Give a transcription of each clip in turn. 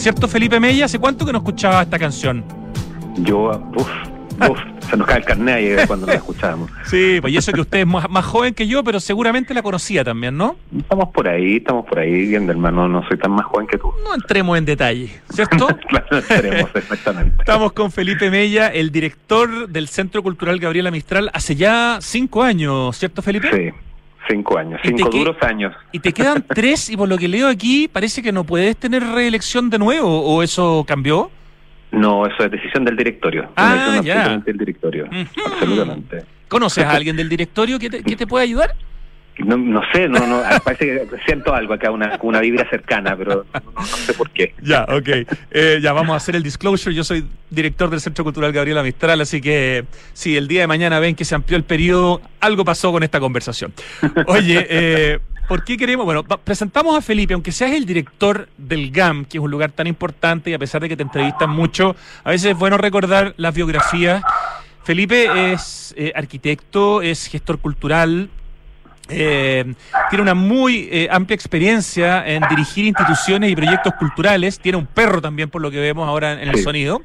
¿Cierto, Felipe Mella? ¿Hace cuánto que no escuchaba esta canción? Se nos cae el carnet ahí cuando la escuchábamos. Sí, pues y eso que usted es más joven que yo, pero seguramente la conocía también, ¿no? Estamos por ahí viendo, hermano, no soy tan más joven que tú. No entremos en detalle, ¿cierto? Claro, no entremos, exactamente. Estamos con Felipe Mella, el director del Centro Cultural Gabriela Mistral, hace ya 5 años, ¿cierto, Felipe? Sí, 5 años, 5 duros años. Y te quedan 3, y por lo que leo aquí, parece que no puedes tener reelección de nuevo, ¿o eso cambió? No, eso es decisión del directorio. Ya. Absolutamente del directorio. Absolutamente. ¿Conoces a alguien del directorio que te puede ayudar? No sé, parece que siento algo acá, una vibra cercana, pero no sé por qué. Ya, ok. Ya vamos a hacer el disclosure. Yo soy director del Centro Cultural Gabriela Mistral, así que si el día de mañana ven que se amplió el periodo, algo pasó con esta conversación. Oye, ¿por qué queremos? Bueno, presentamos a Felipe, aunque seas el director del GAM, que es un lugar tan importante y a pesar de que te entrevistan mucho, a veces es bueno recordar las biografías. Felipe es arquitecto, es gestor cultural, tiene una muy amplia experiencia en dirigir instituciones y proyectos culturales, tiene un perro también por lo que vemos ahora en el sonido.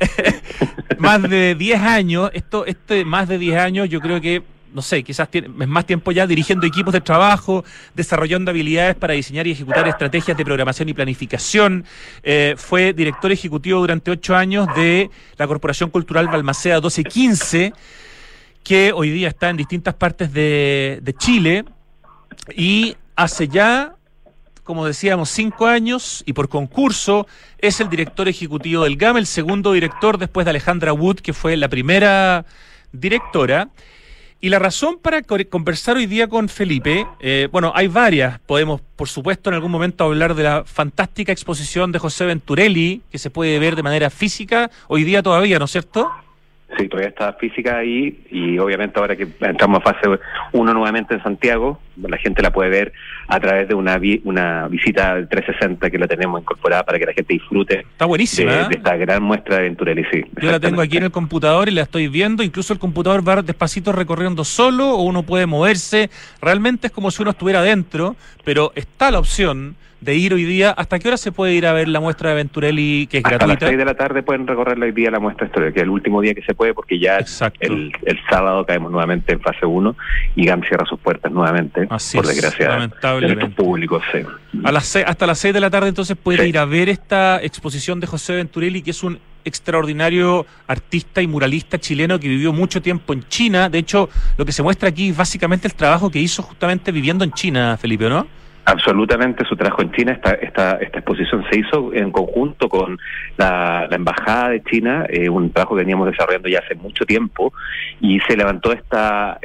Más de 10 años, más de 10 años yo creo que no sé, quizás es más tiempo ya dirigiendo equipos de trabajo, desarrollando habilidades para diseñar y ejecutar estrategias de programación y planificación. Fue director ejecutivo durante 8 años de la Corporación Cultural Balmaceda 1215, que hoy día está en distintas partes de Chile, y hace ya, como decíamos, 5 años, y por concurso, es el director ejecutivo del GAM, el segundo director después de Alejandra Wood, que fue la primera directora. Y la razón para conversar hoy día con Felipe, bueno, hay varias. Podemos, por supuesto, en algún momento hablar de la fantástica exposición de José Venturelli, que se puede ver de manera física hoy día todavía, ¿no es cierto? Sí, todavía está física ahí, y obviamente ahora que entramos a fase 1 nuevamente en Santiago, la gente la puede ver a través de una visita del 360 que la tenemos incorporada para que la gente disfrute. Está buenísima, de esta gran muestra de Venturelli, sí. Yo la tengo aquí en el computador y la estoy viendo, incluso el computador va despacito recorriendo solo, o uno puede moverse, realmente es como si uno estuviera adentro, pero está la opción de ir hoy día. ¿Hasta qué hora se puede ir a ver la muestra de Venturelli, que es gratuita? Hasta las 6 de la tarde pueden recorrer hoy día la muestra histórica, que es el último día que se puede, porque ya el sábado caemos nuevamente en fase 1 y GAM cierra sus puertas nuevamente. Así por es, desgracia lamentablemente. de nuestros públicos. Sí. Hasta las 6 de la tarde entonces puede ir a ver esta exposición de José Venturelli, que es un extraordinario artista y muralista chileno que vivió mucho tiempo en China. De hecho, lo que se muestra aquí es básicamente el trabajo que hizo justamente viviendo en China, Felipe, ¿no? Absolutamente, su trabajo en China. Esta exposición se hizo en conjunto con la Embajada de China, un trabajo que veníamos desarrollando ya hace mucho tiempo, y se levantó esta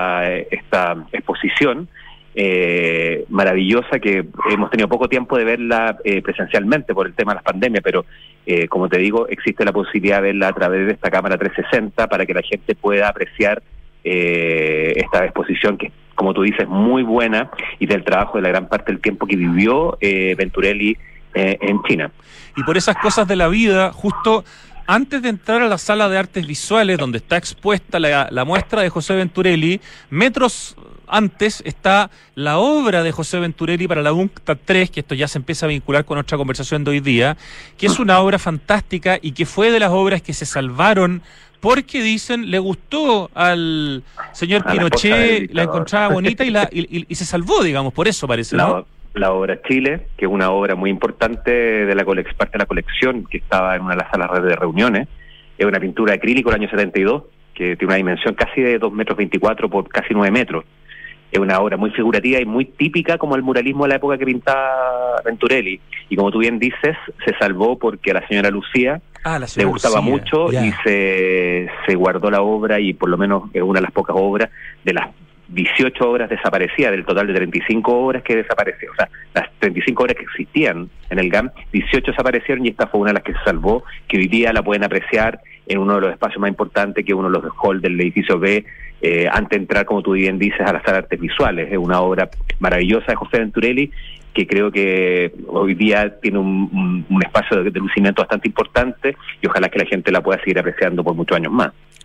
exposición maravillosa, que hemos tenido poco tiempo de verla presencialmente por el tema de las pandemias, pero como te digo, existe la posibilidad de verla a través de esta cámara 360 para que la gente pueda apreciar esta exposición, que, como tú dices, muy buena, y del trabajo de la gran parte del tiempo que vivió Venturelli en China. Y por esas cosas de la vida, justo antes de entrar a la sala de artes visuales, donde está expuesta la muestra de José Venturelli, metros antes está la obra de José Venturelli para la UNCTAD 3, que esto ya se empieza a vincular con nuestra conversación de hoy día, que es una obra fantástica y que fue de las obras que se salvaron porque, dicen, le gustó al señor Pinochet, la encontraba bonita y se salvó, digamos, por eso parece, ¿no? La obra Chile, que es una obra muy importante de parte de la colección, que estaba en una de las salas de reuniones, es una pintura acrílico del año 72, que tiene una dimensión casi de 2,24 metros por casi 9 metros. Es una obra muy figurativa y muy típica como el muralismo de la época que pintaba Venturelli. Y como tú bien dices, se salvó porque a la señora Lucía le gustaba mucho, y se guardó la obra, y por lo menos es una de las pocas obras, de las 18 obras desaparecidas, del total de 35 obras que desaparecieron. O sea, las 35 obras que existían en el GAM, 18 desaparecieron, y esta fue una de las que se salvó, que hoy día la pueden apreciar en uno de los espacios más importantes, que es uno de los halls del edificio B, antes de entrar, como tú bien dices, a la sala de artes visuales. Es una obra maravillosa de José Venturelli, que creo que hoy día tiene un espacio de lucimiento bastante importante, y ojalá que la gente la pueda seguir apreciando por muchos años más.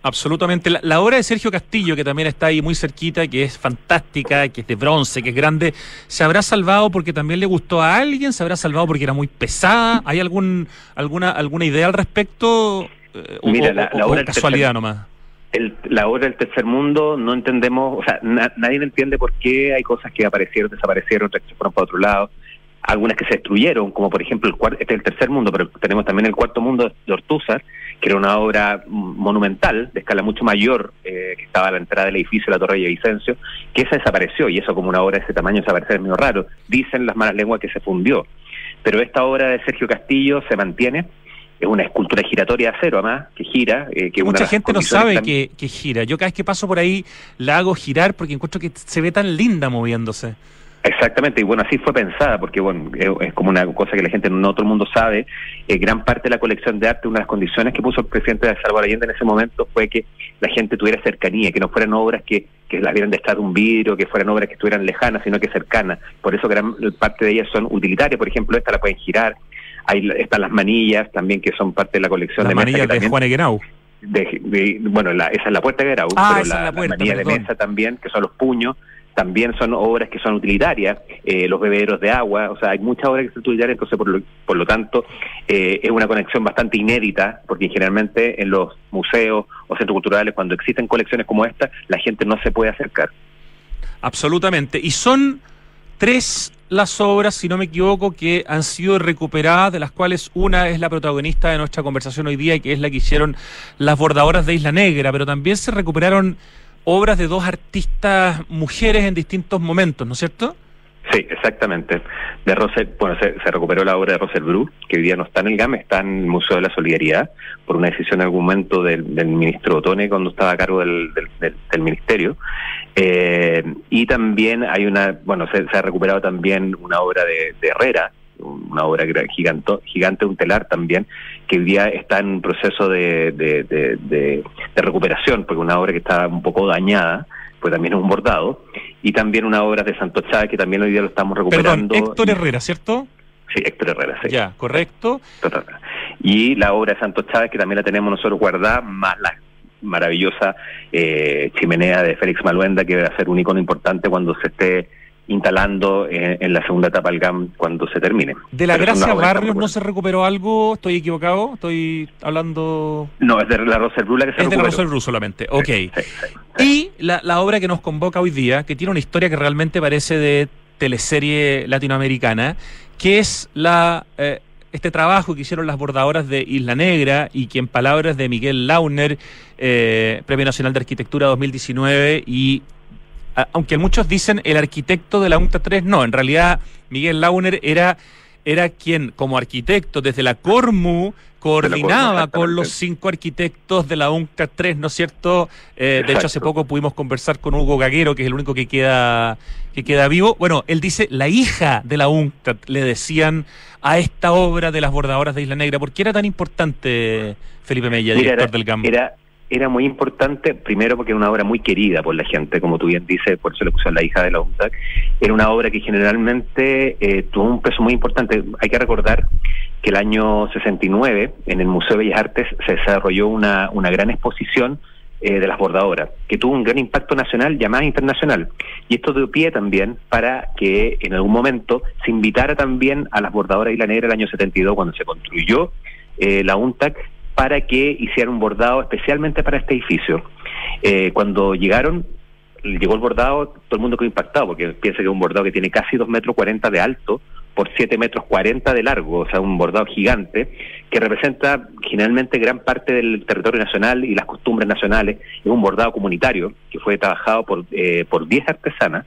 Absolutamente. La obra de Sergio Castillo, que también está ahí muy cerquita, que es fantástica, que es de bronce, que es grande, ¿se habrá salvado porque también le gustó a alguien? ¿Se habrá salvado porque era muy pesada? ¿Hay alguna idea al respecto? Mira, la obra casualidad nomás. La obra del tercer mundo no entendemos, o sea, nadie entiende por qué hay cosas que aparecieron, desaparecieron, otras que se fueron para otro lado, algunas que se destruyeron, como por ejemplo este es el tercer mundo, pero tenemos también el cuarto mundo de Ortúzar, que era una obra monumental, de escala mucho mayor, que estaba a la entrada del edificio de la Torre de Villavicencio, que esa desapareció, y eso como una obra de ese tamaño desaparecer es medio raro. Dicen las malas lenguas que se fundió, pero esta obra de Sergio Castillo se mantiene. Es una escultura giratoria de acero, además, que gira. Que mucha gente no sabe que gira. Yo cada vez que paso por ahí la hago girar porque encuentro que se ve tan linda moviéndose. Exactamente, y bueno, así fue pensada, porque bueno, es como una cosa que la gente, no todo el mundo sabe. Gran parte de la colección de arte, una de las condiciones que puso el presidente de Salvador Allende en ese momento fue que la gente tuviera cercanía, que no fueran obras que las vieran detrás de un vidrio, que fueran obras que estuvieran lejanas, sino que cercanas. Por eso gran parte de ellas son utilitarias. Por ejemplo, esta la pueden girar. Ahí están las manillas también, que son parte de la colección de mesa. Las manillas de Juan Eguenau. Bueno, esa es la puerta de Guerau, pero la manilla de mesa también, que son los puños, también son obras que son utilitarias, los bebederos de agua, o sea, hay muchas obras que son utilitarias, entonces por lo tanto es una conexión bastante inédita, porque generalmente en los museos o centros culturales, cuando existen colecciones como esta, la gente no se puede acercar. Absolutamente, y son 3 las obras, si no me equivoco, que han sido recuperadas, de las cuales una es la protagonista de nuestra conversación hoy día, y que es la que hicieron las bordadoras de Isla Negra, pero también se recuperaron obras de 2 artistas mujeres en distintos momentos, ¿no es cierto? Sí, exactamente. Se recuperó la obra de Rosel Bru, que hoy día no está en el GAM, está en el Museo de la Solidaridad, por una decisión en algún momento del ministro Otone cuando estaba a cargo del ministerio. Y también hay se ha recuperado también una obra de Herrera, una obra gigante, un telar también, que hoy día está en proceso de recuperación, porque una obra que está un poco dañada, pues también es un bordado, y también una obra de Santos Chávez, que también hoy día lo estamos recuperando. Perdón, Héctor Herrera, ¿cierto? Sí, Héctor Herrera, sí. Ya, correcto. Total. Y la obra de Santos Chávez, que también la tenemos nosotros guardada, más la maravillosa chimenea de Félix Maluenda, que va a ser un icono importante cuando se esté instalando en la segunda etapa del GAM, cuando se termine. ¿De la Gracia Barrios no se recuperó algo? ¿Estoy equivocado? ¿Estoy hablando...? No, es de la Rosel Bru la que se recuperó. Es de la Rosel Bru solamente, ok. Sí. Y la obra que nos convoca hoy día, que tiene una historia que realmente parece de teleserie latinoamericana, que es este trabajo que hicieron las bordadoras de Isla Negra, y que en palabras de Miguel Launer, Premio Nacional de Arquitectura 2019, y aunque muchos dicen el arquitecto de la UNCTAD 3, no, en realidad Miguel Launer era quien, como arquitecto desde la Cormu, coordinaba con los 5 arquitectos de la UNCTAD 3, ¿no es cierto? De hecho, hace poco pudimos conversar con Hugo Gaguero, que es el único que queda vivo. Bueno, él dice, la hija de la UNCTAD le decían a esta obra de las bordadoras de Isla Negra. ¿Por qué era tan importante, Felipe Mella, director del GAM? Era muy importante, primero porque era una obra muy querida por la gente, como tú bien dices, por eso le pusieron la hija de la UNCTAD. Era una obra que generalmente tuvo un peso muy importante. Hay que recordar que el año 69, en el Museo de Bellas Artes, se desarrolló una gran exposición de las bordadoras, que tuvo un gran impacto nacional y además internacional. Y esto dio pie también para que en algún momento se invitara también a las bordadoras de Isla Negra el año 72, cuando se construyó la UNTAC, para que hicieran un bordado especialmente para este edificio. Cuando llegó el bordado, todo el mundo quedó impactado, porque piensa que es un bordado que tiene casi 2,40 metros de alto por 7,40 metros de largo, o sea, un bordado gigante, que representa generalmente gran parte del territorio nacional y las costumbres nacionales. Es un bordado comunitario que fue trabajado por 10 artesanas,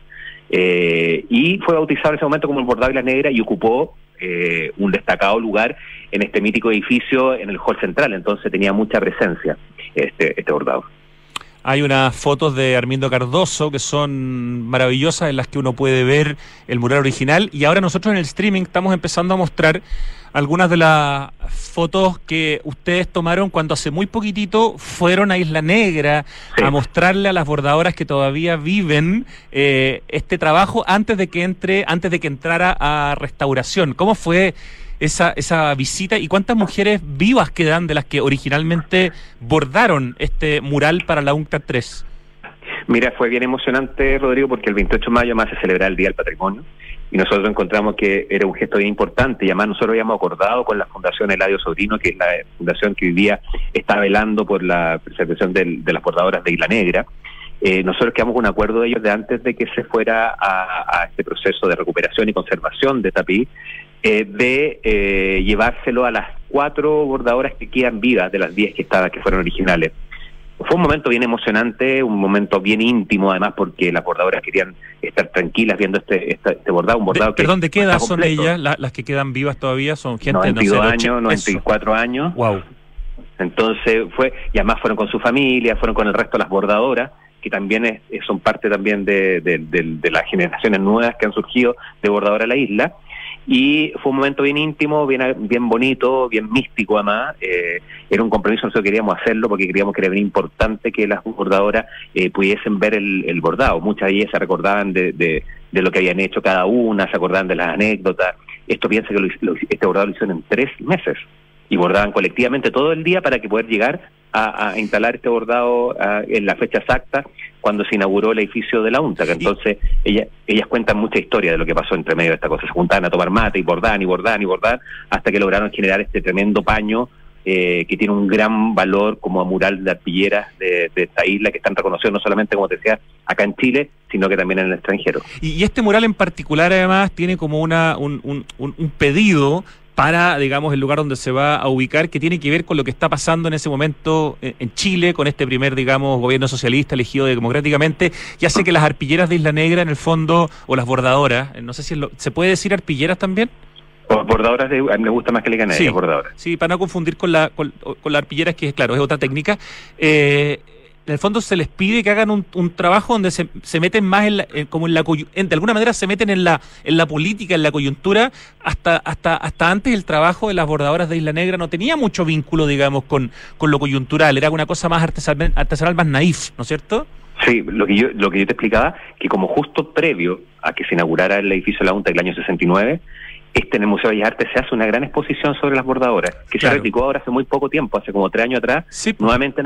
y fue bautizado en ese momento como el bordado de Isla Negra, y ocupó un destacado lugar en este mítico edificio en el hall central. Entonces tenía mucha presencia este bordado. Hay unas fotos de Armindo Cardoso que son maravillosas, en las que uno puede ver el mural original, y ahora nosotros en el streaming estamos empezando a mostrar algunas de las fotos que ustedes tomaron cuando hace muy poquitito fueron a Isla Negra, sí, a mostrarle a las bordadoras que todavía viven este trabajo antes de que entrara a restauración. ¿Cómo fue esa visita y cuántas mujeres vivas quedan de las que originalmente bordaron este mural para la UNCTAD 3. Mira, fue bien emocionante, Rodrigo, porque el 28 de mayo más se celebra el Día del Patrimonio y nosotros encontramos que era un gesto bien importante y además nosotros habíamos acordado con la Fundación Eladio Sobrino, que es la fundación que hoy día está velando por la preservación de las bordadoras de Isla Negra. Nosotros quedamos con un acuerdo de ellos de antes de que se fuera a este proceso de recuperación y conservación de Tapí, de llevárselo a las 4 bordadoras que quedan vivas de las 10 que fueron originales. Fue un momento bien emocionante, un momento bien íntimo, además, porque las bordadoras querían estar tranquilas viendo este bordado, un bordado ¿Perdón, de qué edad son ellas? Las que quedan vivas todavía son gente 92 años, 94 años. Wow. Entonces y además fueron con su familia, fueron con el resto de las bordadoras, que también son parte también de las generaciones nuevas que han surgido de bordadora a la isla. Y fue un momento bien íntimo, bien bonito, bien místico además. Era un compromiso, nosotros queríamos hacerlo porque creíamos que era bien importante que las bordadoras pudiesen ver el bordado. Muchas de ellas se recordaban de lo que habían hecho cada una, se acordaban de las anécdotas. Esto piensa que este bordado lo hicieron en 3 meses y bordaban colectivamente todo el día para que poder llegar a instalar este bordado en la fecha exacta cuando se inauguró el edificio de la UNTAC. Entonces ellas cuentan mucha historia de lo que pasó entre medio de esta cosa. Se juntaban a tomar mate y bordaban hasta que lograron generar este tremendo paño que tiene un gran valor como mural de arpilleras de esta isla, que están reconocidos no solamente, como te decía, acá en Chile, sino que también en el extranjero. Y este mural en particular además tiene como un pedido para, digamos, el lugar donde se va a ubicar, que tiene que ver con lo que está pasando en ese momento en Chile, con este primer, digamos, gobierno socialista elegido democráticamente, y hace que las arpilleras de Isla Negra, en el fondo, o las bordadoras, no sé si ¿se puede decir arpilleras también? Bordadoras, me gusta más que le digan a ellas, bordadoras. Sí, para no confundir con las arpilleras, que claro, es otra técnica. En el fondo se les pide que hagan un trabajo donde se meten más de alguna manera se meten en la política, en la coyuntura. Hasta antes el trabajo de las bordadoras de Isla Negra no tenía mucho vínculo, digamos, con lo coyuntural, era una cosa más artesanal, más naif, ¿no es cierto? Sí, lo que yo te explicaba, que como justo previo a que se inaugurara el edificio de la UNTAC el año 69, en el Museo de Bellas Artes se hace una gran exposición sobre las bordadoras, que se replicó ahora hace muy poco tiempo, hace como 3 años atrás, nuevamente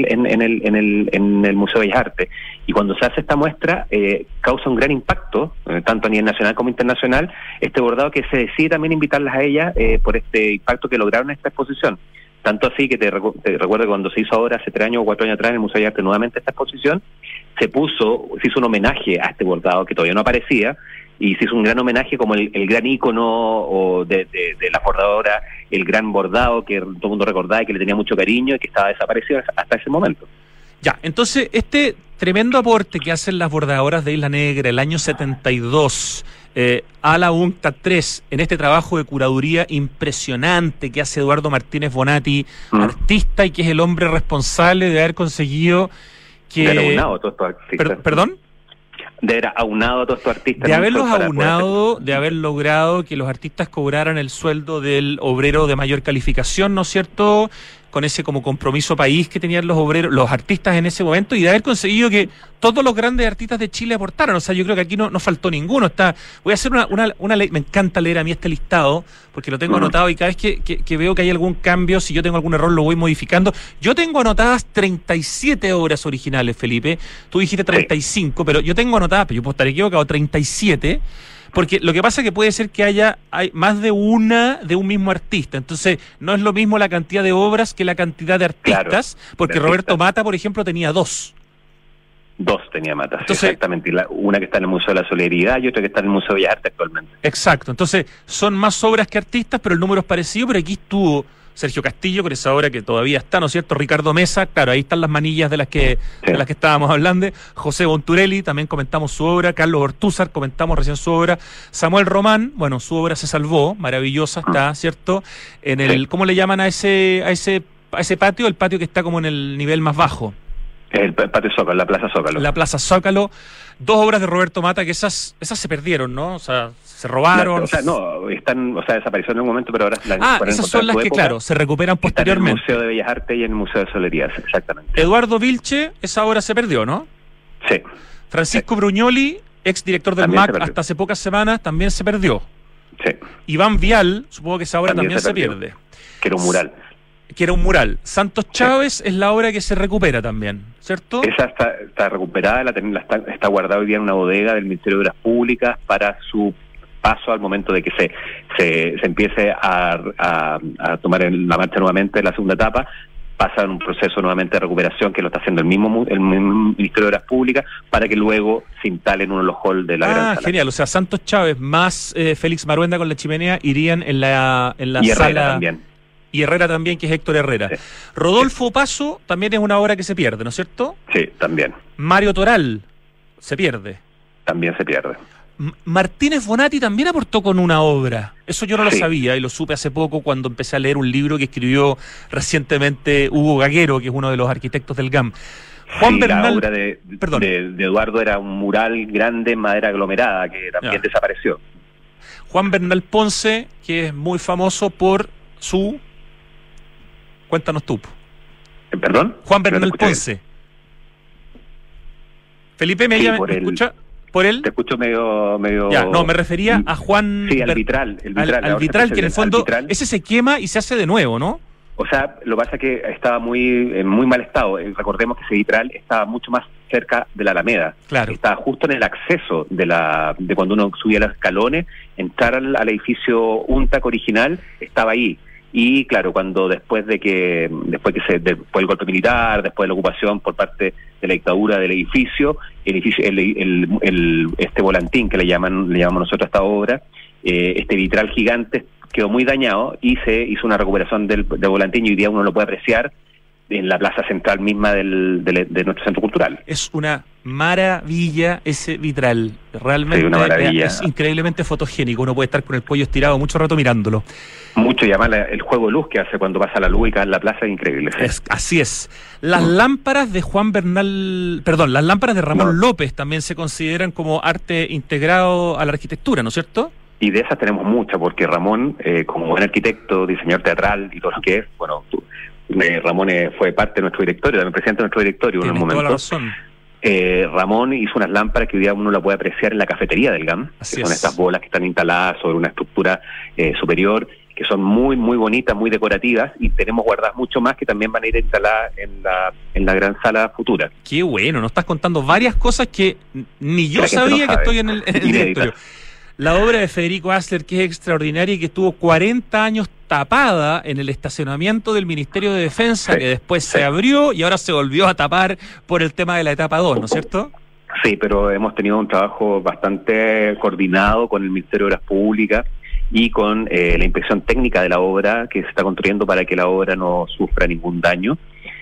en el Museo de Bellas Artes. Y cuando se hace esta muestra, causa un gran impacto, tanto a nivel nacional como internacional, este bordado, que se decide también invitarlas a ellas por este impacto que lograron en esta exposición. Tanto así que te recuerdo que cuando se hizo ahora, hace 3 años o 4 años atrás, en el Museo de Bellas Artes nuevamente esta exposición, se hizo un homenaje a este bordado que todavía no aparecía, y se hizo un gran homenaje como el gran ícono de la bordadora, el gran bordado que todo el mundo recordaba y que le tenía mucho cariño y que estaba desaparecido hasta ese momento. Ya, entonces este tremendo aporte que hacen las bordadoras de Isla Negra el año 72 a la UNCTAD 3 en este trabajo de curaduría impresionante que hace Eduardo Martínez Bonatti, artista, y que es el hombre responsable de haber conseguido que... ¿Perdón? De haber aunado a todos estos artistas. De haberlos aunado, de haber logrado que los artistas cobraran el sueldo del obrero de mayor calificación, ¿no es cierto?, con ese como compromiso país que tenían los artistas en ese momento, y de haber conseguido que todos los grandes artistas de Chile aportaran. O sea, yo creo que aquí no faltó ninguno. Voy a hacer una ley. Me encanta leer a mí este listado, porque lo tengo anotado, y cada vez que veo que hay algún cambio, si yo tengo algún error, lo voy modificando. Yo tengo anotadas 37 obras originales, Felipe. Tú dijiste 35, pero yo tengo anotadas, pero yo puedo estar equivocado, 37. Porque lo que pasa es que puede ser que hay más de un mismo artista. Entonces, no es lo mismo la cantidad de obras que la cantidad de artistas, porque Roberto Mata, por ejemplo, tenía 2. 2 tenía Mata, entonces, exactamente. Una que está en el Museo de la Solidaridad y otra que está en el Museo de Bellas Artes actualmente. Exacto. Entonces, son más obras que artistas, pero el número es parecido. Pero aquí estuvo Sergio Castillo, con esa obra que todavía está, ¿no es cierto? Ricardo Mesa, claro, ahí están las manillas de las que estábamos hablando. José Bonturelli, también comentamos su obra. Carlos Ortúzar, comentamos recién su obra. Samuel Román, bueno, su obra se salvó, maravillosa está, ¿cierto? En el, ¿cómo le llaman a ese patio? El patio que está como en el nivel más bajo. El patio Zócalo, la Plaza Zócalo. La Plaza Zócalo. 2 obras de Roberto Mata, que esas se perdieron, ¿no? O sea, se robaron. Desaparecieron en un momento, pero ahora esas son las que, claro, se recuperan posteriormente. En el Museo de Bellas Artes y en el Museo de Solerías, exactamente. Eduardo Vilche, esa obra se perdió, ¿no? Sí. Francisco Bruñoli, ex director del MAC hasta hace pocas semanas, también se perdió. Sí. Iván Vial, supongo que esa obra también se pierde. Que era un mural. Que era un mural. Santos Chávez es la obra que se recupera también, ¿cierto? Esa está recuperada, está guardada hoy día en una bodega del Ministerio de Obras Públicas para su paso al momento de que se empiece a tomar en la marcha nuevamente la segunda etapa. Pasa en un proceso nuevamente de recuperación que lo está haciendo el mismo Ministerio de Obras Públicas para que luego se instale en uno de los halls de la gran sala. Genial. O sea, Santos Chávez más Félix Maruenda con la chimenea irían en la y sala... Herrera también. Y Herrera también, que es Héctor Herrera. Sí. Rodolfo Paso también es una obra que se pierde, ¿no es cierto? Sí, también. Mario Toral se pierde. También se pierde. Martínez Bonatti también aportó con una obra. Eso yo no lo sabía y lo supe hace poco cuando empecé a leer un libro que escribió recientemente Hugo Gaguero, que es uno de los arquitectos del GAM. Juan Bernal... La obra de Eduardo era un mural grande en madera aglomerada que también desapareció. Juan Bernal Ponce, que es muy famoso por su... Cuéntanos tú. ¿Perdón? Juan Bernal Ponce. Felipe, ¿me escucha? ¿Por él? Te escucho medio... Ya, no, me refería a Juan... Sí, al vitral. Al vitral, que en el fondo ese se quema y se hace de nuevo, ¿no? O sea, lo que pasa es que estaba muy mal estado. Recordemos que ese vitral estaba mucho más cerca de la Alameda. Claro. Estaba justo en el acceso de cuando uno subía los escalones, entrar al edificio UNTAC original, estaba ahí. Y claro, después del golpe militar, después de la ocupación por parte de la dictadura del edificio, este volantín que le llamamos nosotros a esta obra, este vitral gigante quedó muy dañado y se hizo una recuperación del volantín y hoy día uno lo puede apreciar en la plaza central misma de nuestro centro cultural. Es una maravilla ese vitral, realmente una maravilla. Es increíblemente fotogénico, uno puede estar con el cuello estirado mucho rato mirándolo. Mucho, y además el juego de luz que hace cuando pasa la luz y cae en la plaza es increíble. Así es. Las lámparas de las lámparas de Ramón López también se consideran como arte integrado a la arquitectura, ¿no es cierto? Y de esas tenemos muchas, porque Ramón, como buen arquitecto, diseñador teatral y todo lo que es, Ramón fue parte de nuestro directorio, también presidente de nuestro directorio en un momento. Toda la razón. Ramón hizo unas lámparas que hoy día uno la puede apreciar en la cafetería del GAM, que son estas bolas que están instaladas sobre una estructura superior, que son muy, muy bonitas, muy decorativas, y tenemos guardadas mucho más que también van a ir instaladas en la gran sala futura. Qué bueno, nos estás contando varias cosas que ni yo sabía que estoy en el directorio. La obra de Federico Asler, que es extraordinaria y que estuvo 40 años tapada en el estacionamiento del Ministerio de Defensa, que después se abrió y ahora se volvió a tapar por el tema de la etapa 2, ¿no es cierto? Sí, pero hemos tenido un trabajo bastante coordinado con el Ministerio de Obras Públicas y con la inspección técnica de la obra que se está construyendo para que la obra no sufra ningún daño.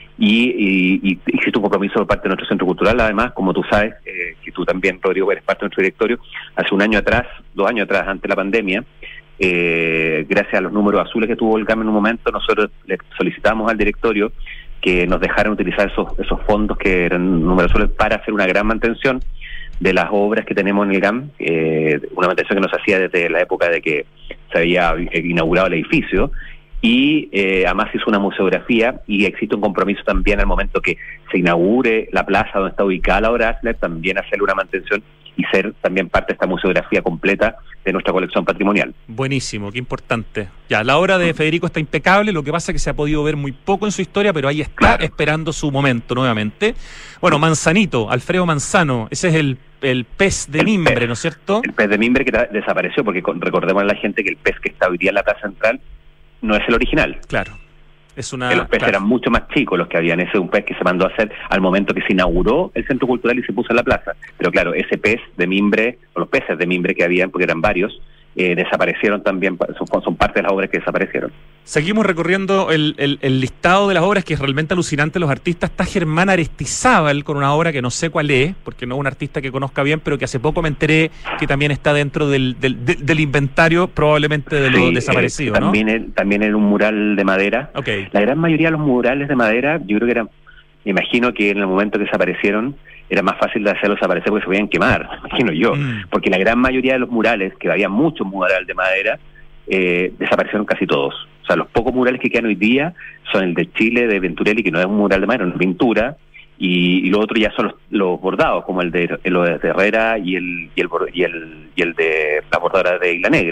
Y existe un compromiso por parte de nuestro centro cultural, además, como tú sabes, que tú también, Rodrigo, eres parte de nuestro directorio, hace 2 años atrás, antes de la pandemia, gracias a los números azules que tuvo el GAM en un momento, nosotros le solicitamos al directorio que nos dejaran utilizar esos fondos que eran números azules para hacer una gran mantención de las obras que tenemos en el GAM, una mantención que nos hacía desde la época de que se había inaugurado el edificio. Y además hizo una museografía y existe un compromiso también al momento que se inaugure la plaza donde está ubicada la obra Asler, también hacerle una mantención y ser también parte de esta museografía completa de nuestra colección patrimonial. Buenísimo, qué importante. Ya, la obra de Federico está impecable, lo que pasa es que se ha podido ver muy poco en su historia, pero ahí está, esperando su momento nuevamente. Bueno, Manzanito, Alfredo Manzano, ese es el pez de mimbre, ¿no es cierto? El pez de mimbre que desapareció, porque recordemos a la gente que el pez que está hoy día en la plaza central no es el original. Claro. Es que los peces eran mucho más chicos los que habían. Ese es un pez que se mandó a hacer al momento que se inauguró el centro cultural y se puso en la plaza. Pero claro, ese pez de mimbre, o los peces de mimbre que habían, porque eran varios, desaparecieron también, son parte de las obras que desaparecieron. Seguimos recorriendo el listado de las obras, que es realmente alucinante. Los artistas, está Germán Aristizábal con una obra que no sé cuál es, porque no es un artista que conozca bien, pero que hace poco me enteré que también está dentro del inventario, probablemente de lo desaparecido, ¿no? También era un mural de madera. Okay. La gran mayoría de los murales de madera, yo creo que eran, me imagino que en el momento que desaparecieron, era más fácil de hacerlos desaparecer porque se podían quemar, me imagino yo. Porque la gran mayoría de los murales, que había muchos murales de madera, desaparecieron casi todos. O sea, los pocos murales que quedan hoy día son el de Chile, de Venturelli, que no es un mural de madera, es una pintura, y lo otro ya son los bordados, como el de Herrera y el de la bordadora de Isla Negra.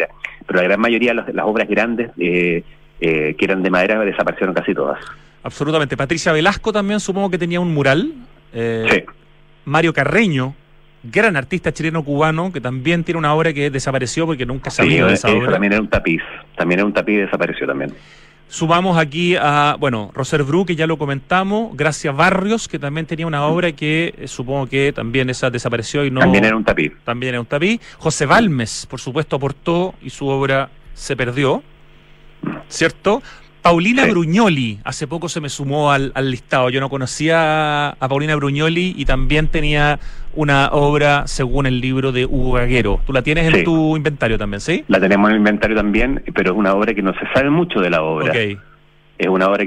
pero la gran mayoría de las obras grandes que eran de madera desaparecieron casi todas. Absolutamente. Patricia Velasco también supongo que tenía un mural. Sí. Mario Carreño, gran artista chileno-cubano, que también tiene una obra que desapareció porque nunca sabía de esa obra. También era un tapiz y desapareció también. Sumamos aquí a, Roser Bru, que ya lo comentamos, Gracia Barrios, que también tenía una obra que supongo que también esa desapareció y no... También era un tapiz. También era un tapiz. José Balmes, por supuesto, aportó y su obra se perdió, ¿cierto? Paulina Brugnoli, hace poco se me sumó al listado. Yo no conocía a Paulina Brugnoli y también tenía una obra según el libro de Hugo Gaguero. ¿Tú la tienes en tu inventario también, sí? La tenemos en el inventario también, pero es una obra que no se sabe mucho de la obra. Okay. Es una obra que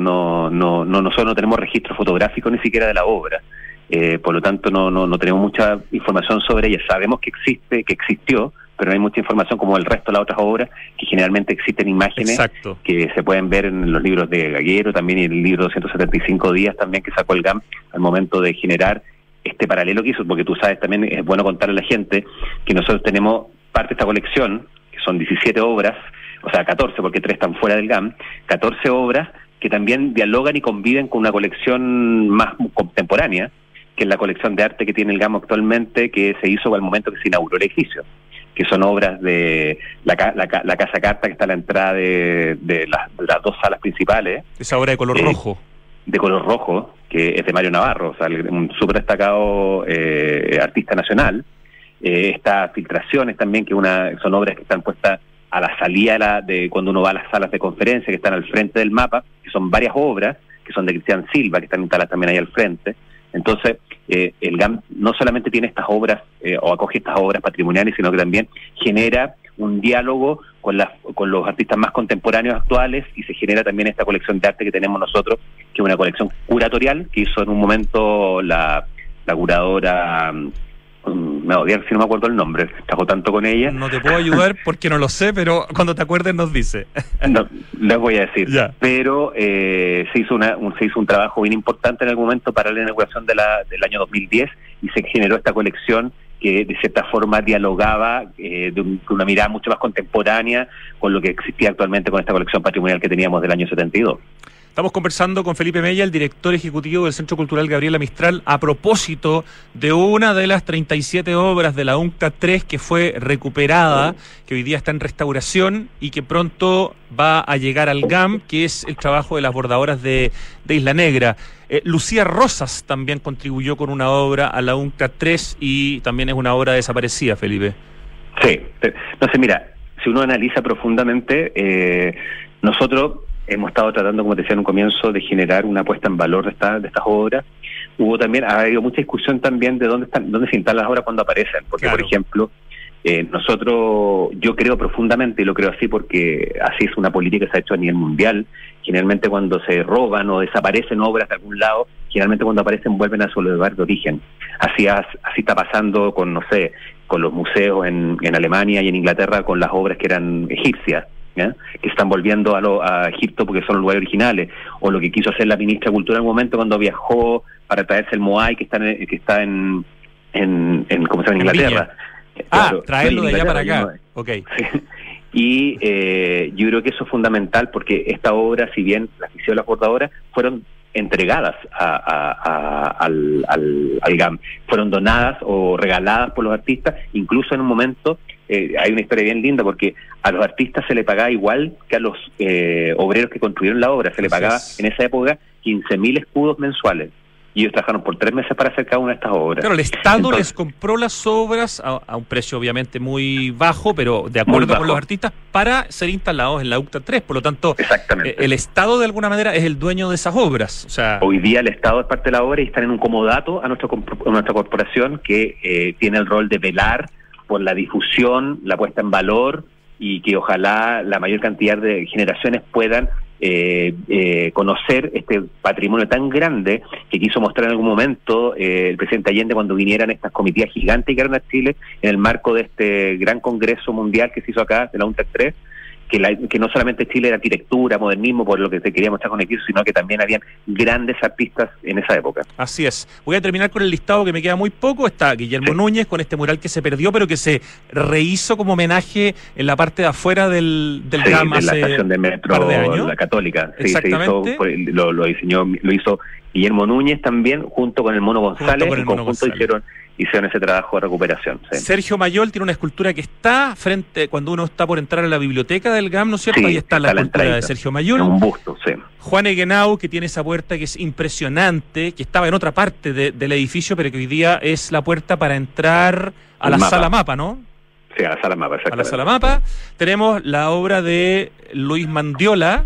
nosotros no tenemos registro fotográfico ni siquiera de la obra. Por lo tanto, no tenemos mucha información sobre ella. Sabemos que existió, pero no hay mucha información como el resto de las otras obras, que generalmente existen imágenes que se pueden ver en los libros de Gaguero, también en el libro 275 días también que sacó el GAM al momento de generar este paralelo que hizo, porque tú sabes, también es bueno contarle a la gente que nosotros tenemos parte de esta colección, que son 17 obras, o sea 14 porque 3 están fuera del GAM, 14 obras que también dialogan y conviven con una colección más contemporánea, que es la colección de arte que tiene el GAM actualmente, que se hizo al momento que se inauguró el edificio, que son obras de la Casa Carta, que está a la entrada de las dos salas principales. Esa obra de color rojo. De color rojo, que es de Mario Navarro, o sea, un súper destacado artista nacional. Estas filtraciones también, que son obras que están puestas a la salida de cuando uno va a las salas de conferencia, que están al frente del mapa, que son varias obras, que son de Cristian Silva, que están instaladas también ahí al frente. Entonces, el GAM no solamente tiene estas obras o acoge estas obras patrimoniales, sino que también genera un diálogo con los artistas más contemporáneos actuales, y se genera también esta colección de arte que tenemos nosotros, que es una colección curatorial que hizo en un momento la curadora... me voy a ver si no me acuerdo el nombre, trabajo tanto con ella. No te puedo ayudar porque no lo sé, pero cuando te acuerdes nos dice. No, les voy a decir. Ya. Pero se hizo un trabajo bien importante en algún momento para la inauguración del año 2010, y se generó esta colección que de cierta forma dialogaba con una mirada mucho más contemporánea con lo que existía actualmente con esta colección patrimonial que teníamos del año 72. Estamos conversando con Felipe Mella, el director ejecutivo del Centro Cultural Gabriela Mistral, a propósito de una de las 37 obras de la UNCTAD 3 que fue recuperada, que hoy día está en restauración y que pronto va a llegar al GAM, que es el trabajo de las bordadoras de Isla Negra. Lucía Rosas también contribuyó con una obra a la UNCTAD 3 y también es una obra desaparecida, Felipe. Sí, entonces mira, si uno analiza profundamente, nosotros hemos estado tratando, como te decía en un comienzo, de generar una puesta en valor de estas obras. Ha habido mucha discusión también de dónde se instalan las obras cuando aparecen, porque claro. Por ejemplo, yo creo profundamente, y lo creo así porque así es una política que se ha hecho a nivel mundial, generalmente cuando se roban o desaparecen obras de algún lado, generalmente cuando aparecen vuelven a su lugar de origen. Así está pasando con los museos en Alemania y en Inglaterra con las obras que eran egipcias, ¿ya? Que están volviendo a Egipto porque son los lugares originales, o lo que quiso hacer la ministra de Cultura en un momento cuando viajó para traerse el Moai que está en ¿cómo se llama? En Inglaterra. Claro, traerlo de allá para acá. Okay. Y yo creo que eso es fundamental porque esta obra, si bien las hicieron las bordadoras, fueron entregadas al GAM, fueron donadas o regaladas por los artistas, incluso en un momento. Hay una historia bien linda porque a los artistas se le pagaba igual que a los obreros que construyeron la obra, se le pagaba en esa época 15.000 escudos mensuales, y ellos trabajaron por 3 meses para hacer cada una de estas obras. Claro, el Estado les compró las obras a un precio obviamente muy bajo, pero de acuerdo con los artistas, para ser instalados en la UNCTAD 3, por lo tanto, el Estado de alguna manera es el dueño de esas obras. O sea, hoy día el Estado es parte de la obra y están en un comodato a nuestra corporación que tiene el rol de velar por la difusión, la puesta en valor, y que ojalá la mayor cantidad de generaciones puedan conocer este patrimonio tan grande que quiso mostrar en algún momento el presidente Allende cuando vinieran estas comitivas gigantes que eran a Chile en el marco de este gran congreso mundial que se hizo acá de la UNCTAD 3, que no solamente Chile era arquitectura, modernismo, por lo que te quería mostrar con el piso, sino que también habían grandes artistas en esa época. Así es. Voy a terminar con el listado que me queda muy poco. Está Guillermo Núñez con este mural que se perdió, pero que se rehizo como homenaje en la parte de afuera del GAM hace la estación de metro, par de años. La Católica. Sí, exactamente. Lo diseñó, lo hizo Guillermo Núñez también, junto con el Mono González, en conjunto hicieron ese trabajo de recuperación. Sí. Sergio Mayol tiene una escultura que está frente, cuando uno está por entrar a la biblioteca del GAM, ¿no es cierto? Sí, ahí está la escultura de Sergio Mayol. Es un busto, sí. Juan Eguenau, que tiene esa puerta que es impresionante, que estaba en otra parte del edificio, pero que hoy día es la puerta para entrar a la Sala Mapa, ¿no? Sí, a la Sala Mapa, exactamente. A la Sala Mapa. Tenemos la obra de Luis Mandiola.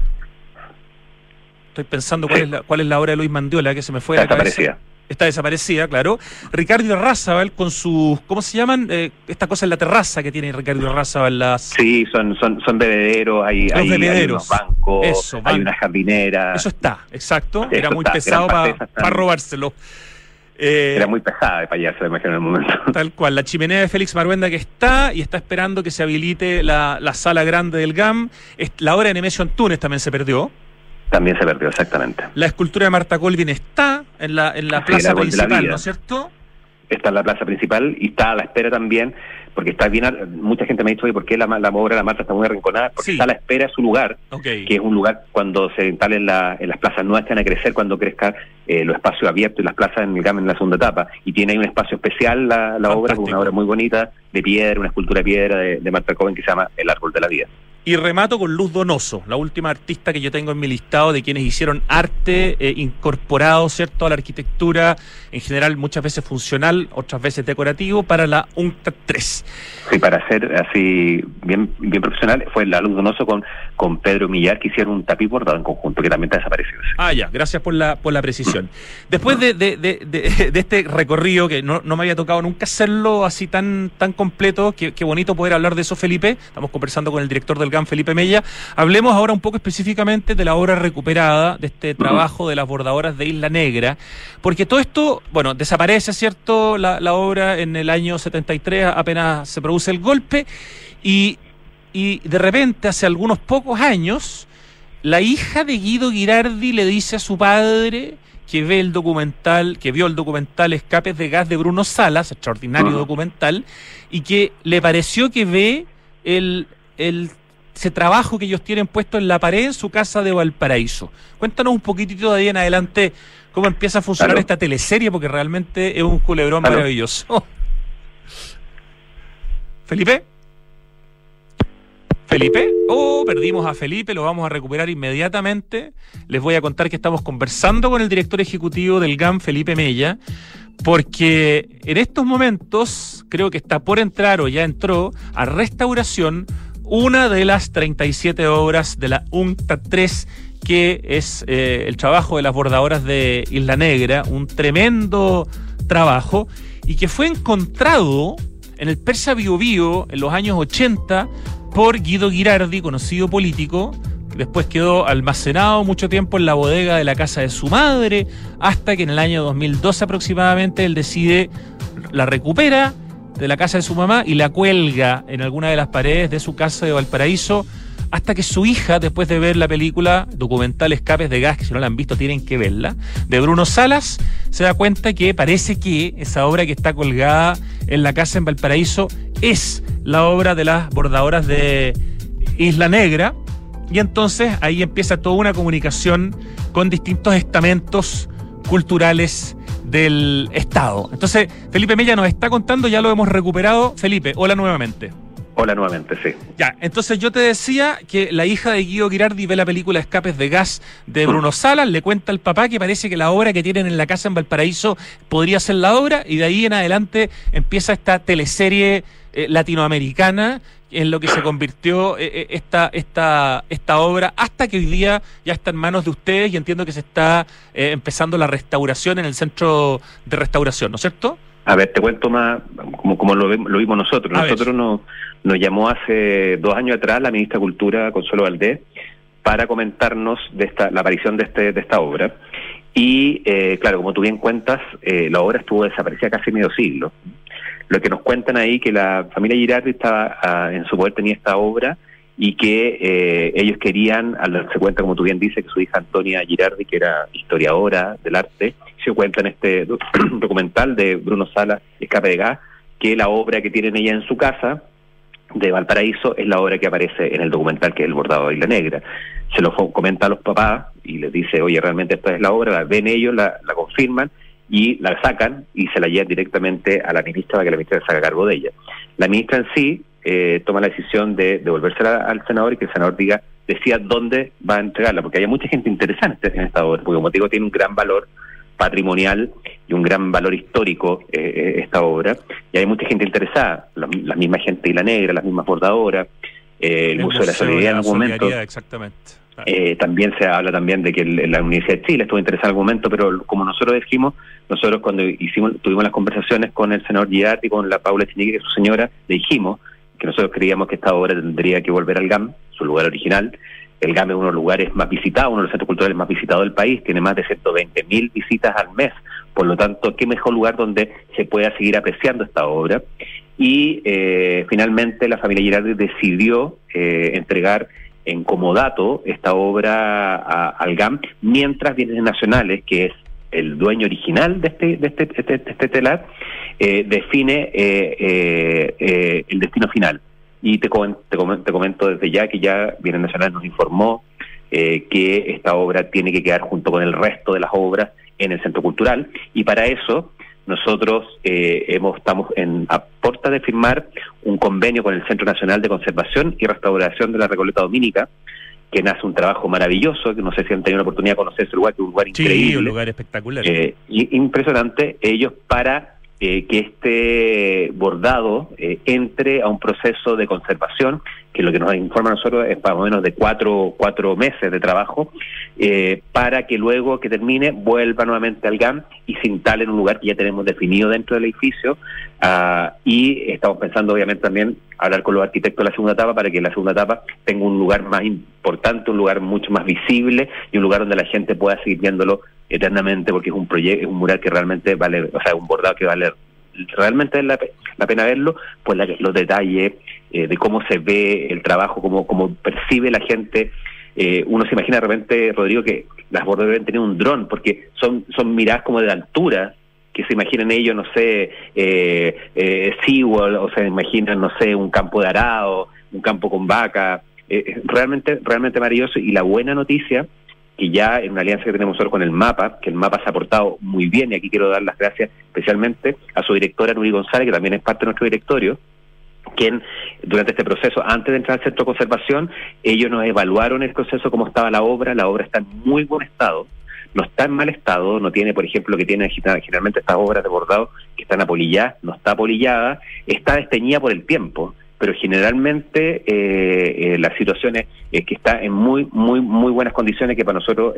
Estoy pensando cuál es la obra de Luis Mandiola, que se me fue de la cabeza. Está desaparecida, claro. Ricardo Irarrázaval con sus, ¿cómo se llaman? Esta cosa en la terraza que tiene Ricardo Irarrázaval. Sí, son bebederos, hay unos bancos, hay una jardinera. Eso está, exacto. Era muy pesado para robárselo. Era muy pesada de payaso, me imagino, en el momento. Tal cual. La chimenea de Félix Maruenda que está esperando que se habilite la sala grande del GAM. La obra de Nemesio Antunes también se perdió. También se perdió, exactamente. La escultura de Marta Colvin está en la plaza principal, ¿no es cierto? Está en la plaza principal y está a la espera también, porque está bien, mucha gente me ha dicho, oye, ¿por qué la obra de la Marta está muy arrinconada? Porque está a la espera de su lugar, que es un lugar cuando se instalen en las plazas nuevas, que van a crecer cuando crezcan los espacios abiertos y las plazas en el GAM en la segunda etapa. Y tiene ahí un espacio especial la obra, una obra muy bonita, de piedra, una escultura de piedra de Marta Colvin que se llama El Árbol de la Vida. Y remato con Luz Donoso, la última artista que yo tengo en mi listado de quienes hicieron arte incorporado, ¿cierto?, a la arquitectura, en general muchas veces funcional, otras veces decorativo, para la UNCTAD 3. Sí, para ser así bien profesional, fue la Luz Donoso con Pedro Millar, que hicieron un tapiz bordado en conjunto, que también está desaparecido. Ya, gracias por la precisión. Después de este recorrido, que no me había tocado nunca hacerlo así tan completo, qué bonito poder hablar de eso, Felipe. Estamos conversando con el director del GAM, Felipe Mella. Hablemos ahora un poco específicamente de la obra recuperada, de este trabajo de las bordadoras de Isla Negra, porque todo esto, bueno, desaparece, ¿cierto?, la obra en el año 73, apenas se produce el golpe, y de repente, hace algunos pocos años, la hija de Guido Girardi le dice a su padre que vio el documental Escapes de Gas de Bruno Salas, extraordinario documental, y que le pareció que ve ese trabajo que ellos tienen puesto en la pared en su casa de Valparaíso. Cuéntanos un poquitito de ahí en adelante cómo empieza a funcionar esta teleserie, porque realmente es un culebrón maravilloso. ¿Felipe? Perdimos a Felipe, lo vamos a recuperar inmediatamente. Les voy a contar que estamos conversando con el director ejecutivo del GAM, Felipe Mella, porque en estos momentos creo que está por entrar o ya entró a restauración una de las 37 obras de la UNCTAD 3, que es el trabajo de las bordadoras de Isla Negra, un tremendo trabajo, y que fue encontrado en el Persa Biobío en los años 80 por Guido Girardi, conocido político. Después quedó almacenado mucho tiempo en la bodega de la casa de su madre, hasta que en el año 2012 aproximadamente él la recupera de la casa de su mamá y la cuelga en alguna de las paredes de su casa de Valparaíso, hasta que su hija, después de ver la película documental Escapes de Gas, que si no la han visto tienen que verla, de Bruno Salas, se da cuenta que parece que esa obra que está colgada en la casa en Valparaíso es la obra de las bordadoras de Isla Negra, y entonces ahí empieza toda una comunicación con distintos estamentos culturales del Estado. Entonces, Felipe Mella nos está contando, ya lo hemos recuperado. Felipe, hola nuevamente. Hola nuevamente, sí. Ya, entonces yo te decía que la hija de Guido Girardi ve la película Escapes de Gas de Bruno Salas, le cuenta al papá que parece que la obra que tienen en la casa en Valparaíso podría ser la obra, y de ahí en adelante empieza esta teleserie latinoamericana en lo que se convirtió esta obra, hasta que hoy día ya está en manos de ustedes, y entiendo que se está empezando la restauración en el centro de restauración, ¿no es cierto? A ver, te cuento más como lo vimos nosotros. Nosotros nos llamó hace 2 años atrás la ministra de Cultura, Consuelo Valdés, para comentarnos de la aparición de esta obra. Y claro, como tú bien cuentas, la obra estuvo desaparecida casi medio siglo. Lo que nos cuentan ahí, que la familia Girardi estaba en su poder, tenía esta obra, y que ellos querían, al darse cuenta, como tú bien dices, que su hija Antonia Girardi, que era historiadora del arte, se cuenta en este documental de Bruno Sala, Escape de Gas, que la obra que tienen ella en su casa de Valparaíso es la obra que aparece en el documental, que es El bordado de Isla Negra. Se lo comenta a los papás y les dice, oye, realmente esta es la obra, la ven ellos, la confirman y la sacan y se la llevan directamente a la ministra para que la ministra se haga cargo de ella. La ministra en sí toma la decisión de devolvérsela al senador y que el senador decida dónde va a entregarla, porque hay mucha gente interesada en esta obra, porque como te digo, tiene un gran valor patrimonial y un gran valor histórico esta obra, y hay mucha gente interesada, la misma gente de Isla Negra, las mismas bordadoras, el Museo de la Solidaridad en algún momento. Exactamente. También se habla también de que la Universidad de Chile estuvo interesada en algún momento, pero como nosotros dijimos, nosotros cuando tuvimos las conversaciones con el senador Girardi y con la Paula Echenique, que es su señora, le dijimos que nosotros creíamos que esta obra tendría que volver al GAM, su lugar original. El GAM es uno de los lugares más visitados, uno de los centros culturales más visitados del país, tiene más de 120.000 visitas al mes, por lo tanto, qué mejor lugar donde se pueda seguir apreciando esta obra. Y finalmente la familia Girardi decidió entregar en comodato esta obra al GAM, mientras Bienes Nacionales, que es el dueño original de este telar, define el destino final. Y te comento desde ya que ya Bienes Nacionales nos informó que esta obra tiene que quedar junto con el resto de las obras en el Centro Cultural, y para eso nosotros estamos a puerta de firmar un convenio con el Centro Nacional de Conservación y Restauración de la Recoleta Dominica, que nace un trabajo maravilloso, que no sé si han tenido la oportunidad de conocer ese lugar, que es un lugar increíble. Sí, un lugar espectacular. Impresionante, ellos para que este bordado entre a un proceso de conservación, que lo que nos informa a nosotros es más o menos de cuatro meses de trabajo, para que luego que termine vuelva nuevamente al GAM y se instale en un lugar que ya tenemos definido dentro del edificio, y estamos pensando obviamente también hablar con los arquitectos de la segunda etapa para que la segunda etapa tenga un lugar más importante, un lugar mucho más visible y un lugar donde la gente pueda seguir viéndolo eternamente, porque es un proyecto, es un mural que realmente vale, o sea, un bordado que vale realmente la pena verlo, pues los detalles de cómo se ve el trabajo, cómo percibe la gente. Uno se imagina de repente, Rodrigo, que las bordadoras deben tener un dron, porque son miradas como de altura, que se imaginan ellos, no sé, SeaWorld, o se imaginan, no sé, un campo de arado, un campo con vaca, realmente maravilloso. Y la buena noticia, que ya en una alianza que tenemos nosotros con el MAPA, que el MAPA se ha portado muy bien, y aquí quiero dar las gracias especialmente a su directora Nuri González, que también es parte de nuestro directorio, quien durante este proceso, antes de entrar al centro de conservación, ellos nos evaluaron el proceso, cómo estaba la obra está en muy buen estado, no está en mal estado, no tiene, por ejemplo, lo que tienen generalmente estas obras de bordado, que están apolilladas, no está apolillada, está desteñida por el tiempo, pero generalmente la situación es que está en muy buenas condiciones, que para nosotros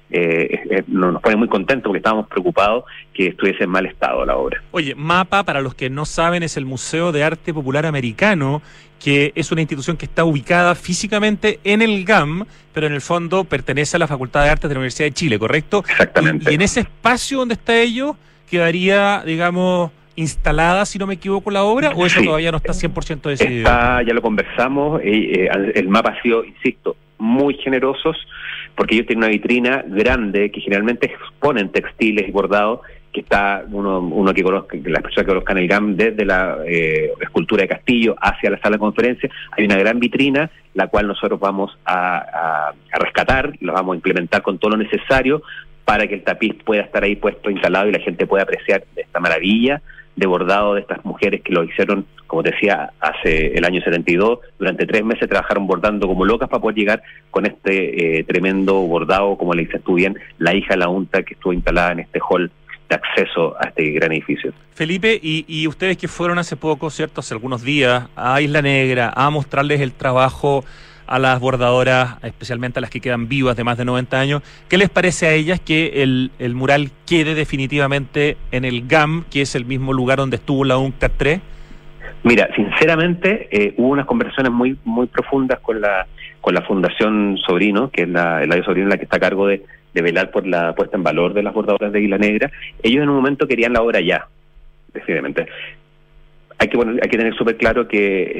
nos pone muy contentos, porque estábamos preocupados que estuviese en mal estado la obra. Oye, MAPA, para los que no saben, es el Museo de Arte Popular Americano, que es una institución que está ubicada físicamente en el GAM, pero en el fondo pertenece a la Facultad de Artes de la Universidad de Chile, ¿correcto? Exactamente. Y en ese espacio donde está ello, quedaría, digamos, instalada, si no me equivoco, la obra, ¿o eso todavía no está 100% decidido? Ya lo conversamos, el MAPA ha sido, insisto, muy generosos, porque ellos tienen una vitrina grande que generalmente exponen textiles y bordados, que está uno que conozca, que las personas que conozcan el GAM, desde la escultura de Castillo hacia la sala de conferencias, hay una gran vitrina, la cual nosotros vamos a rescatar, la vamos a implementar con todo lo necesario para que el tapiz pueda estar ahí puesto, instalado, y la gente pueda apreciar esta maravilla de bordado de estas mujeres que lo hicieron, como te decía, hace el año 72, durante 3 meses trabajaron bordando como locas para poder llegar con este tremendo bordado, como le dices tú bien, la hija de la UNTA, que estuvo instalada en este hall de acceso a este gran edificio. Felipe, y ustedes que fueron hace poco, ¿cierto?, hace algunos días, a Isla Negra, a mostrarles el trabajo a las bordadoras, especialmente a las que quedan vivas de más de 90 años, ¿qué les parece a ellas que el mural quede definitivamente en el GAM, que es el mismo lugar donde estuvo la UNCTAD 3? Mira, sinceramente, hubo unas conversaciones muy profundas con la Fundación Sobrino, que es la Sobrino la que está a cargo de velar por la puesta en valor de las bordadoras de Isla Negra. Ellos en un momento querían la obra ya, definitivamente. hay que tener súper claro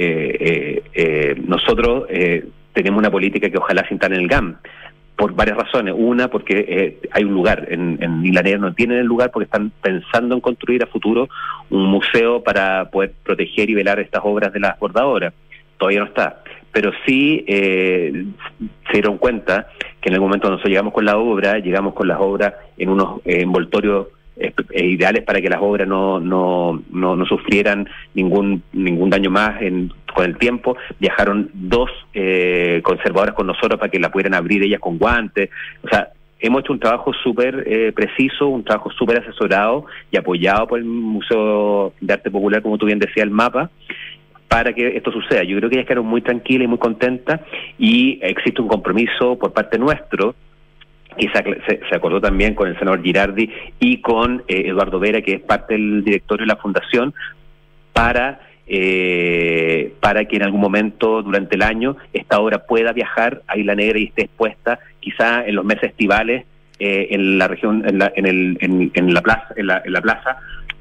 que nosotros tenemos una política que ojalá se instale en el GAM, por varias razones. Una, porque hay un lugar, en Isla Negra no tienen el lugar porque están pensando en construir a futuro un museo para poder proteger y velar estas obras de las bordadoras. Todavía no está. Pero sí se dieron cuenta que en el momento cuando nosotros llegamos con las obras en unos envoltorios ideales para que las obras no sufrieran ningún daño más con el tiempo. Viajaron 2 conservadoras con nosotros para que la pudieran abrir ellas con guantes. O sea, hemos hecho un trabajo súper preciso, un trabajo súper asesorado y apoyado por el Museo de Arte Popular, como tú bien decías, el MAPA, para que esto suceda. Yo creo que ellas quedaron muy tranquilas y muy contentas, y existe un compromiso por parte nuestro, y se acordó también con el senador Girardi y con Eduardo Vera, que es parte del directorio de la Fundación, para que en algún momento durante el año esta obra pueda viajar a Isla Negra y esté expuesta, quizá en los meses estivales, en la región, en la plaza,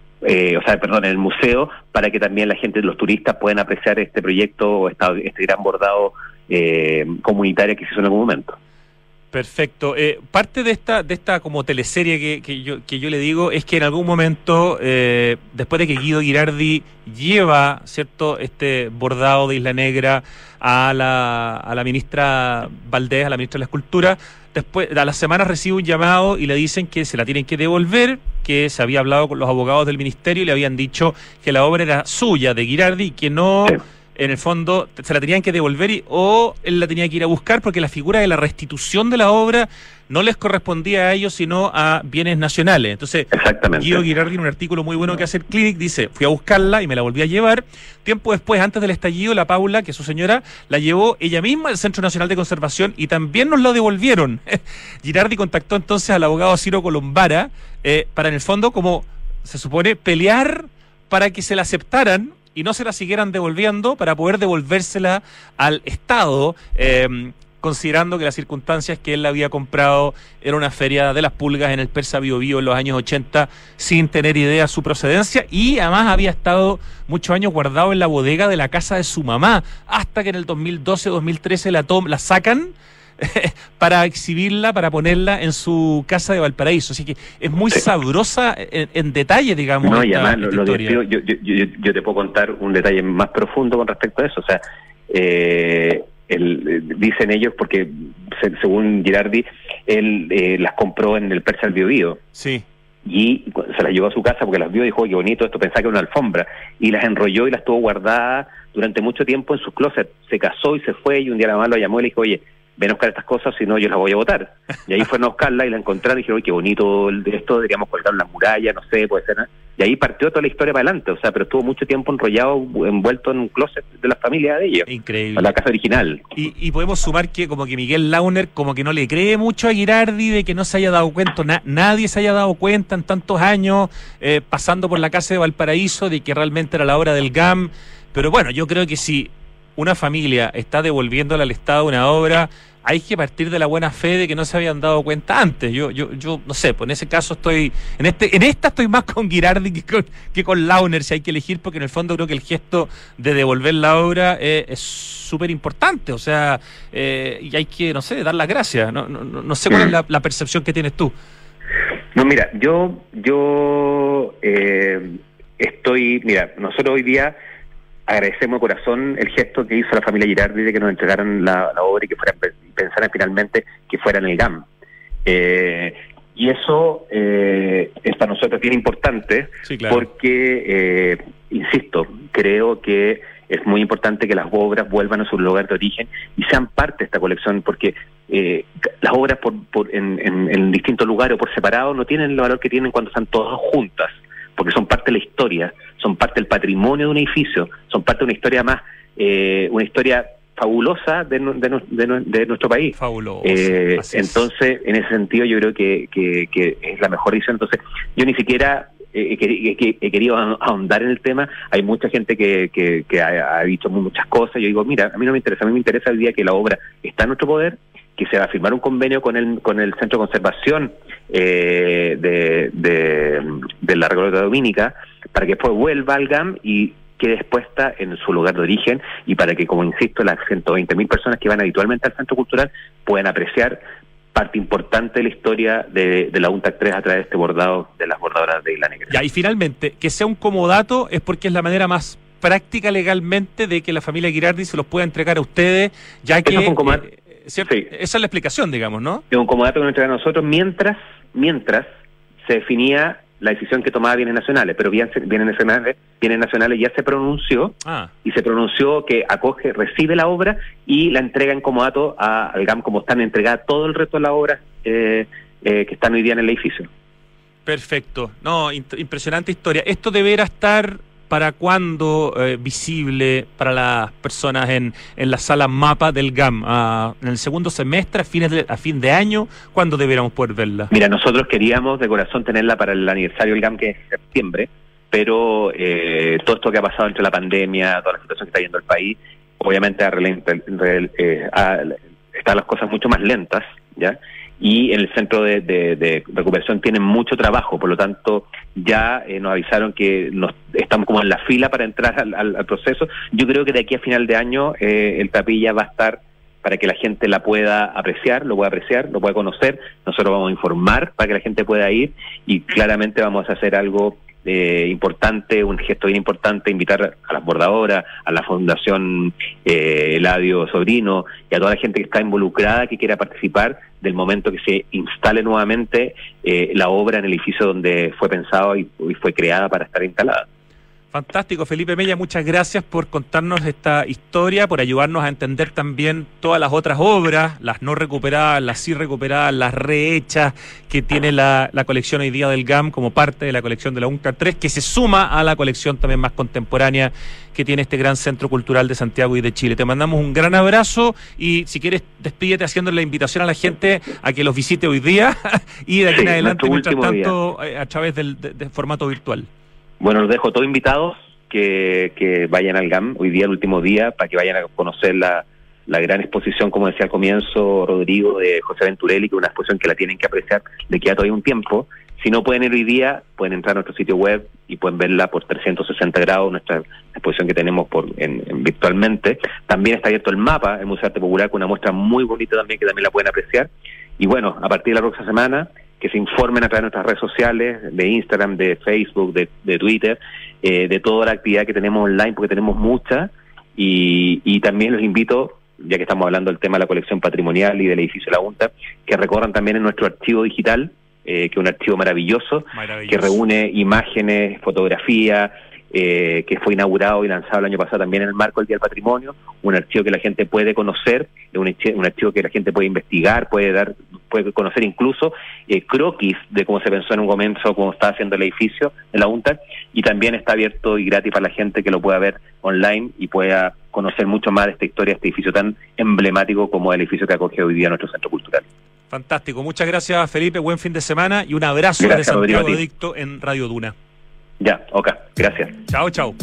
en el museo, para que también la gente, los turistas, puedan apreciar este proyecto o este gran bordado comunitario que se hizo en algún momento. Perfecto. Parte de esta como teleserie que yo le digo es que en algún momento, después de que Guido Girardi lleva, ¿cierto?, este bordado de Isla Negra a la ministra Valdés, a la ministra de la Escultura, después a las semanas recibe un llamado y le dicen que se la tienen que devolver, que se había hablado con los abogados del ministerio y le habían dicho que la obra era suya, de Girardi, y que no... Sí. En el fondo se la tenían que devolver o él la tenía que ir a buscar, porque la figura de la restitución de la obra no les correspondía a ellos, sino a bienes nacionales. Entonces, Guido Girardi, en un artículo muy bueno que hace el Clinic, dice: fui a buscarla y me la volví a llevar. Tiempo después, antes del estallido, la Paula, que es su señora, la llevó ella misma al Centro Nacional de Conservación y también nos lo devolvieron. Girardi contactó entonces al abogado Ciro Colombara para, en el fondo, como se supone, pelear para que se la aceptaran y no se la siguieran devolviendo, para poder devolvérsela al Estado, considerando que las circunstancias que él la había comprado era una feria de las pulgas en el Persa Bio Bio en los años 80, sin tener idea de su procedencia, y además había estado muchos años guardado en la bodega de la casa de su mamá, hasta que en el 2012-2013 la sacan para exhibirla, para ponerla en su casa de Valparaíso. Así que es muy sabrosa en detalle, digamos. No, y además yo te puedo contar un detalle más profundo con respecto a eso. O sea, dicen ellos, porque según Girardi, él las compró en el Persa Bio Bio. Sí. Y se las llevó a su casa porque las vio y dijo: qué bonito esto, pensaba que era una alfombra, y las enrolló y las tuvo guardadas durante mucho tiempo en sus closets. Se casó y se fue, y un día la mamá lo llamó y le dijo: oye, ven a buscar estas cosas, si no yo las voy a botar. Y ahí fueron a buscarla y la encontraron y dijeron: oye, qué bonito esto, deberíamos colgarlo en la muralla, no sé, puede ser, ¿no? Y ahí partió toda la historia para adelante. O sea, pero estuvo mucho tiempo envuelto en un closet de la familia de ellos. Increíble. La casa original. Y podemos sumar que como que Miguel Launer como que no le cree mucho a Girardi de que no se haya dado cuenta, nadie se haya dado cuenta en tantos años, pasando por la casa de Valparaíso, de que realmente era la obra del GAM. Pero bueno, yo creo que si una familia está devolviéndole al Estado una obra, hay que partir de la buena fe de que no se habían dado cuenta antes. Yo no sé, pues en ese caso estoy, en esta estoy más con Girardi que con Launer, si hay que elegir, porque en el fondo creo que el gesto de devolver la obra es súper importante. O sea, y hay que, no sé, dar las gracias. No sé cuál es la percepción que tienes tú. No, mira, nosotros hoy día agradecemos de corazón el gesto que hizo la familia Girardi de que nos entregaran la obra y que pensaran finalmente que fuera en el GAM. Y eso es para nosotros bien importante, sí, claro. Porque, insisto, creo que es muy importante que las obras vuelvan a su lugar de origen y sean parte de esta colección, porque las obras en distintos lugares o por separado no tienen el valor que tienen cuando están todas juntas, porque son parte de la historia, son parte del patrimonio de un edificio, son parte de una historia más, una historia fabulosa de nuestro país. Fabuloso. Entonces, en ese sentido, yo creo que es la mejor edición. Entonces, yo ni siquiera he querido ahondar en el tema. Hay mucha gente que ha dicho muchas cosas. Yo digo, mira, a mí no me interesa. A mí me interesa el día que la obra está en nuestro poder, que se va a firmar un convenio con el Centro de Conservación de la Recoleta Dominica, para que después vuelva al GAM y quede expuesta en su lugar de origen y para que, como insisto, las 120.000 personas que van habitualmente al Centro Cultural puedan apreciar parte importante de la historia de la UNTAC 3 a través de este bordado de las bordadoras de Isla Negra. Ya, y finalmente, que sea un comodato es porque es la manera más práctica legalmente de que la familia Girardi se los pueda entregar a ustedes, ya que... Eso fue ¿cierto? Sí. Esa es la explicación, digamos, ¿no? Es un comodato que nos entregan a nosotros mientras se definía la decisión que tomaba Bienes Nacionales, pero Bienes Nacionales ya se pronunció y se pronunció que recibe la obra y la entrega en comodato al GAM como están entregadas todo el resto de las obras que están hoy día en el edificio. Perfecto. No, impresionante historia. ¿Esto deberá estar para cuándo visible para las personas en la sala mapa del GAM? ¿En el segundo semestre, a fin de año? ¿Cuándo deberíamos poder verla? Mira, nosotros queríamos de corazón tenerla para el aniversario del GAM, que es septiembre, pero todo esto que ha pasado entre la pandemia, toda la situación que está yendo el país, obviamente están las cosas mucho más lentas, ¿ya? Y en el centro de recuperación tienen mucho trabajo, por lo tanto ya nos avisaron que estamos como en la fila para entrar al proceso. Yo creo que de aquí a final de año el Tapilla va a estar para que la gente la pueda apreciar, lo pueda conocer. Nosotros vamos a informar para que la gente pueda ir y claramente vamos a hacer algo importante, un gesto bien importante, invitar a las bordadoras, a la Fundación Eladio Sobrino y a toda la gente que está involucrada, que quiera participar del momento que se instale nuevamente la obra en el edificio donde fue pensado y fue creada para estar instalada. Fantástico, Felipe Mella, muchas gracias por contarnos esta historia, por ayudarnos a entender también todas las otras obras, las no recuperadas, las sí recuperadas, las rehechas que tiene la colección hoy día del GAM como parte de la colección de la UNTAC 3, que se suma a la colección también más contemporánea que tiene este gran Centro Cultural de Santiago y de Chile. Te mandamos un gran abrazo y si quieres despídete haciendo la invitación a la gente a que los visite hoy día y de aquí en adelante, mientras tanto, a través del formato virtual. Bueno, los dejo todos invitados que vayan al GAM hoy día, el último día, para que vayan a conocer la gran exposición, como decía al comienzo Rodrigo, de José Venturelli, que es una exposición que la tienen que apreciar, le queda todavía un tiempo. Si no pueden ir hoy día, pueden entrar a nuestro sitio web y pueden verla por 360 grados, nuestra exposición que tenemos virtualmente. También está abierto el mapa, el Museo de Arte Popular, con una muestra muy bonita también, que también la pueden apreciar. Y bueno, a partir de la próxima semana, que se informen a través de nuestras redes sociales, de Instagram, de Facebook, de Twitter, de toda la actividad que tenemos online, porque tenemos mucha, y también los invito, ya que estamos hablando del tema de la colección patrimonial y del edificio de la UNTAC, que recorran también en nuestro archivo digital, que es un archivo maravilloso, que reúne imágenes, fotografía, que fue inaugurado y lanzado el año pasado también en el marco del Día del Patrimonio, un archivo que la gente puede conocer, un archivo que la gente puede investigar, puede conocer incluso croquis de cómo se pensó en un comienzo, cómo estaba haciendo el edificio de la UNTAC, y también está abierto y gratis para la gente que lo pueda ver online y pueda conocer mucho más de esta historia, de este edificio tan emblemático como el edificio que acoge hoy día nuestro centro cultural. Fantástico, muchas gracias Felipe, buen fin de semana y un abrazo de Santiago Adicto en Radio Duna. Ya, ok, gracias. Chao, chao.